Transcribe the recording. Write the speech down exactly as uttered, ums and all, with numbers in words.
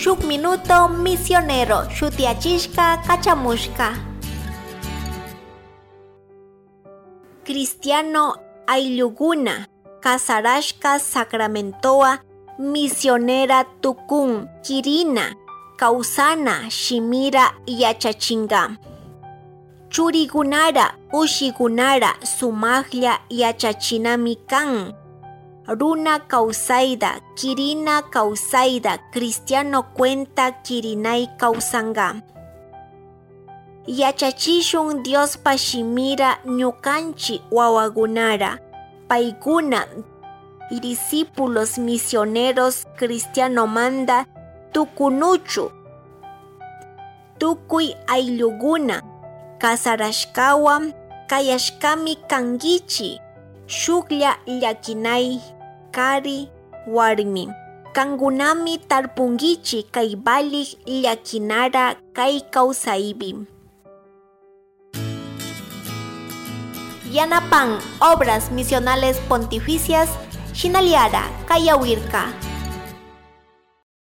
shuk minuto misionero shutiachishka kachamushka. Cristiano ayllukuna kasarashka Sacramentoa misionera tukun kirina kausana shimira yachachinga. Churikunara ushikunara sumaqlla yachachinami kan. Runa kausayda kirina kausayda cristiano cuenta kirinay kausanga. Yachachishun Diospa shimira ñukanchi wawakunara. Paykuna discípulos misioneros cristiano manda tukunuchu. Tukuy ayllukuna kasarashkawan kayashkami kankichi. Shuklla llakinay kari warmi. Kankunami tarpunkichi kay balik llakinara kay kawsaypi. Yanapan Obras Misionales Pontificias Shinaliara Kayawirka.